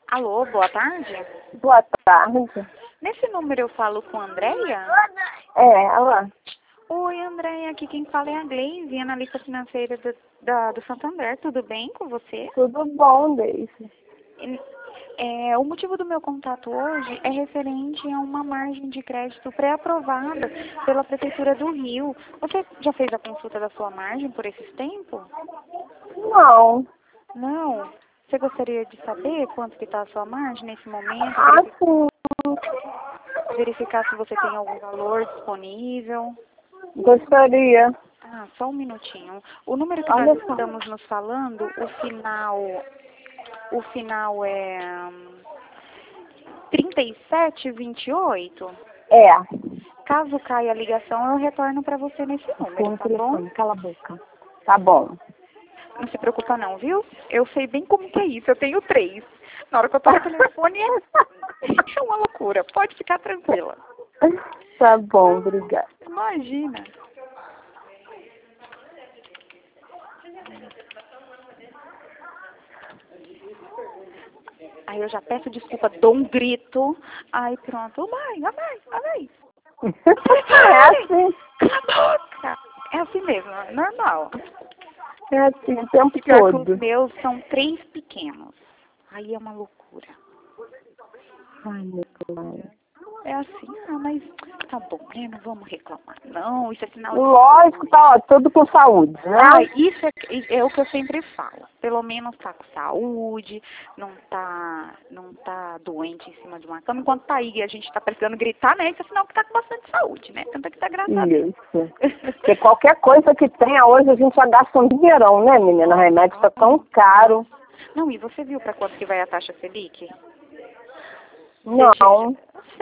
Alô, boa tarde. Boa tarde. Nesse número eu falo com a Andréia? Ela. Oi, Andréia, aqui quem fala é a Gleise, analista financeira do Santander. Tudo bem com você? Tudo bom, Deise? O motivo do meu contato hoje é referente a uma margem de crédito pré-aprovada pela Prefeitura do Rio. Você já fez a consulta da sua margem por esses tempos? Não. Não? Você gostaria de saber quanto que está a sua margem nesse momento? Sim. Verificar se você tem algum valor disponível? Gostaria. Só um minutinho. O número que Olha nós só. estamos nos falando, o final é 3728. Caso caia a ligação, eu retorno para você nesse número, tá bom? Cala a boca. Tá bom. Não se preocupa não, viu? Eu sei bem como que é isso, eu tenho 3. Na hora que eu tô no telefone é uma loucura, pode ficar tranquila. Tá bom, obrigada. Imagina. Aí eu já peço desculpa, dou um grito. Aí pronto, mãe. É assim. Cala a boca. É assim mesmo, é normal. É assim o tempo Pior que todo. os meus são 3 pequenos. Aí é uma loucura. Ai, meu Deus. É assim, mas tá bom, né? Não vamos reclamar. Não, isso é sinal de Lógico, saúde. tá, ó, tudo com saúde, né? Isso é o que eu sempre falo. Pelo menos tá com saúde, não tá doente em cima de uma cama. Enquanto tá aí e a gente tá precisando gritar, né? Isso é sinal que tá com bastante saúde, né? Tanto é que tá graças a Deus. Isso. Porque qualquer coisa que tenha hoje a gente já gasta um dinheirão, né, menina? O remédio tá tão caro. Não, e você viu para quanto que vai a taxa Selic? Não.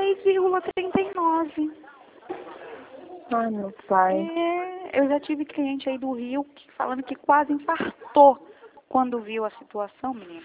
6,39. Ai, meu pai. Eu já tive cliente aí do Rio falando que quase infartou quando viu a situação, menina.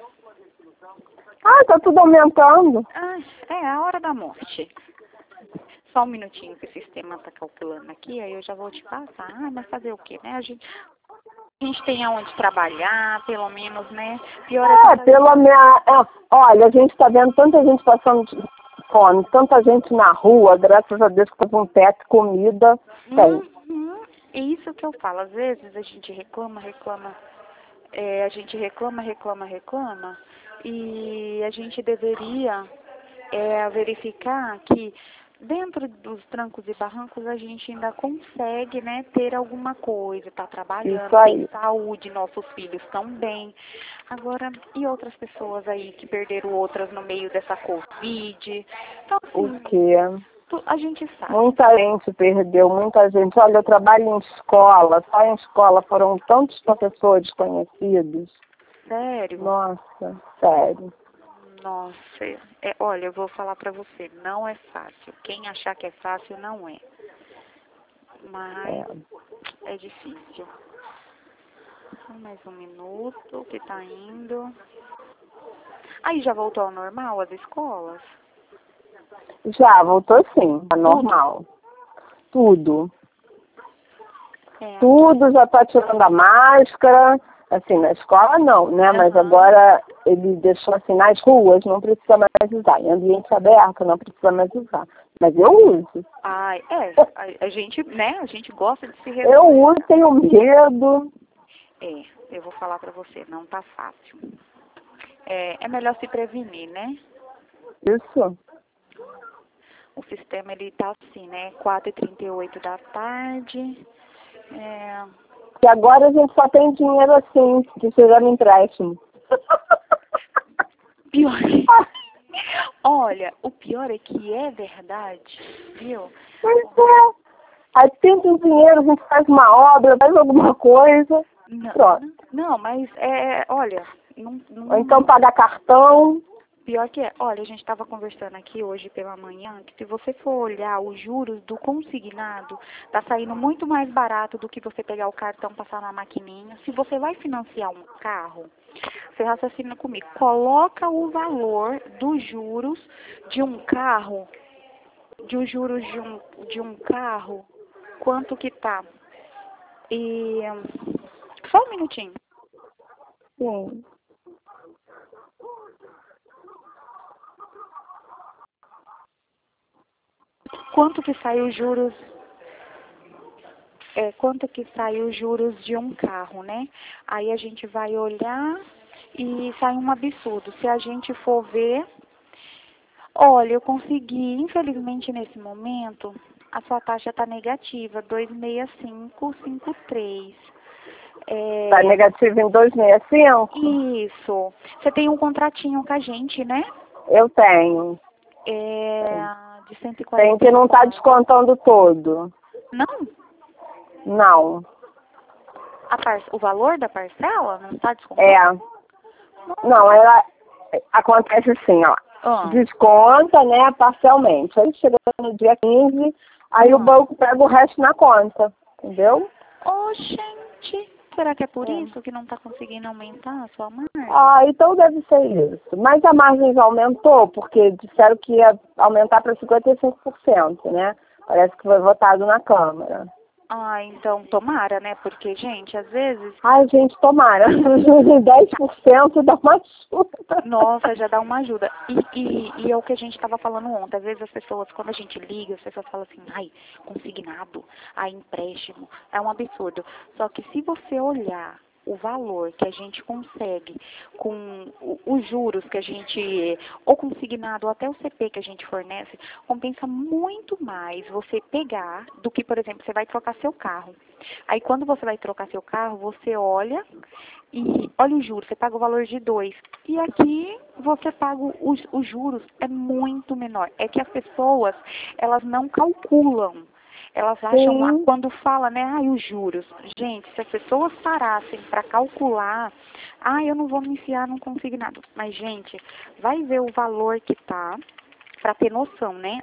Tá tudo aumentando. É a hora da morte. Só um minutinho que o sistema tá calculando aqui, aí eu já vou te passar. Mas fazer o quê, né? A gente tem aonde trabalhar, pelo menos, né? Pior olha, a gente tá vendo tanta gente passando fome, tanta gente na rua, graças a Deus que teve um teto, comida, tem. É isso que eu falo. Às vezes a gente reclama, a gente reclama, e a gente deveria verificar que dentro dos trancos e barrancos a gente ainda consegue, né, ter alguma coisa, tá trabalhando, Isso aí. tem saúde, nossos filhos estão bem. Agora, e outras pessoas aí que perderam outras no meio dessa Covid? Então, assim, O quê? a gente sabe. Muita gente perdeu, muita gente. Olha, eu trabalho em escola, só em escola foram tantos professores conhecidos. Sério? Nossa, sério. Nossa, olha, eu vou falar pra você, não é fácil. Quem achar que é fácil, não é. Mas é difícil. Só mais um minuto que tá indo. Aí já voltou ao normal as escolas? Já, voltou sim, tá normal. Tudo. Tudo já tá tirando a máscara. Assim, na escola não, né? Mas agora ele deixou assim, nas ruas não precisa mais usar. Em ambiente aberto não precisa mais usar. Mas eu uso. A gente, né? A gente gosta de se resolver. Eu uso, tenho medo. Eu vou falar pra você, não tá fácil. É melhor se prevenir, né? Isso. O sistema, ele tá assim, né? 4h38 da tarde. E agora a gente só tem dinheiro assim, de chegar no empréstimo. Pior. Olha, o pior é que é verdade, viu? Mas aí tem dinheiro, a gente faz uma obra, faz alguma coisa. Pronto. Não, mas olha, não. Ou então paga cartão. Pior que olha, a gente estava conversando aqui hoje pela manhã, que se você for olhar os juros do consignado, tá saindo muito mais barato do que você pegar o cartão, passar na maquininha. Se você vai financiar um carro, você raciocina comigo, coloca o valor dos juros de um carro, de um carro, quanto que tá. E só um minutinho. Sim. quanto que sai os juros, quanto que sai os juros de um carro, né? Aí a gente vai olhar e sai um absurdo. Se a gente for ver, olha, eu consegui, infelizmente nesse momento, a sua taxa está negativa, 26553. Tá negativo em 265? Isso. Você tem um contratinho com a gente, né? Eu tenho. De 140. Tem que não tá descontando todo. Não? Não. O valor da parcela não está descontando? Não, ela acontece assim, ó. Desconta, né, parcialmente. Aí chega no dia 15, aí o banco pega o resto na conta, entendeu? Gente, será que é por isso que não está conseguindo aumentar a sua margem? Então deve ser isso. Mas a margem já aumentou, porque disseram que ia aumentar para 55%, né? Parece que foi votado na Câmara. Então tomara, né? Porque, gente, às vezes... Gente, tomara. 10% dá uma ajuda. Nossa, já dá uma ajuda. E é o que a gente estava falando ontem. Às vezes as pessoas, quando a gente liga, as pessoas falam assim, consignado, empréstimo. É um absurdo. Só que se você olhar o valor que a gente consegue com os juros que a gente, ou consignado, ou até o CP que a gente fornece, compensa muito mais você pegar do que, por exemplo, você vai trocar seu carro. Aí quando você vai trocar seu carro, você olha e olha o juros, você paga o valor de 2. E aqui você paga os juros, é muito menor. É que as pessoas, elas não calculam. Elas acham, quando fala, né, os juros. Gente, se as pessoas parassem para calcular, eu não vou me enfiar num consignado. Mas, gente, vai ver o valor que tá, para ter noção, né,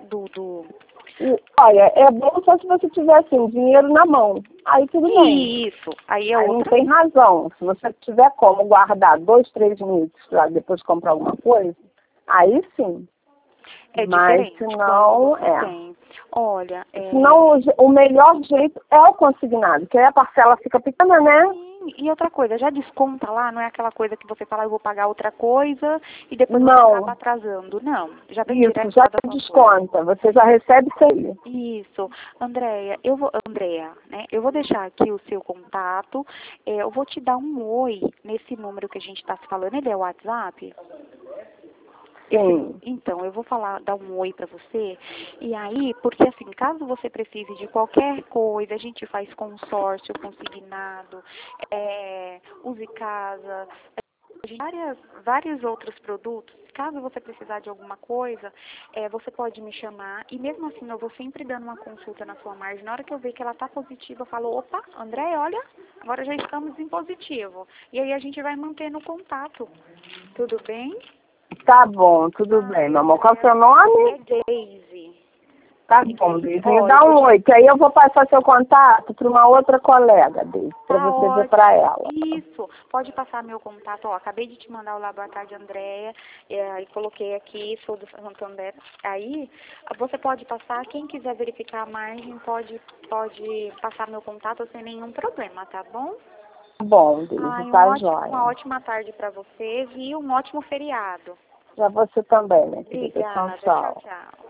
Olha, é bom só se você tiver, assim, dinheiro na mão. Aí tudo bem. Isso. Aí não tem razão. Se você tiver como guardar 2, 3 meses para depois comprar alguma coisa, aí sim. Mas diferente. Senão, tem. Olha, senão o melhor jeito é o consignado, que aí a parcela fica pequena, né? Sim, e outra coisa, já desconta lá, não é aquela coisa que você fala, eu vou pagar outra coisa e depois você acaba atrasando. Não, já vem direto já da desconta, você já recebe isso aí. Isso. Andréia, né, eu vou deixar aqui o seu contato, eu vou te dar um oi nesse número que a gente está se falando, ele é o WhatsApp? Sim. Então, eu vou dar um oi para você, e aí, porque assim, caso você precise de qualquer coisa, a gente faz consórcio, consignado, use casa, vários outros produtos. Caso você precisar de alguma coisa, você pode me chamar, e mesmo assim, eu vou sempre dando uma consulta na sua margem. Na hora que eu ver que ela está positiva, eu falo, opa, André, olha, agora já estamos em positivo. E aí a gente vai mantendo o contato. Tudo bem? Tá bom, tudo bem, meu amor. Qual é o seu nome? É Daisy. Tá bom, Daisy. Me dá um oi, que aí eu vou passar seu contato para uma outra colega, Daisy, para você ver para ela. Isso. Pode passar meu contato. Acabei de te mandar o lá, boa tarde, Andréia. E coloquei aqui, sou do Santander. Aí, você pode passar. Quem quiser verificar a margem, pode passar meu contato sem nenhum problema, tá bom? Bom, Daisy, tá jóia. Uma ótima tarde para vocês e um ótimo feriado. Para você também, né, querida? Obrigada. Tchau. Tchau.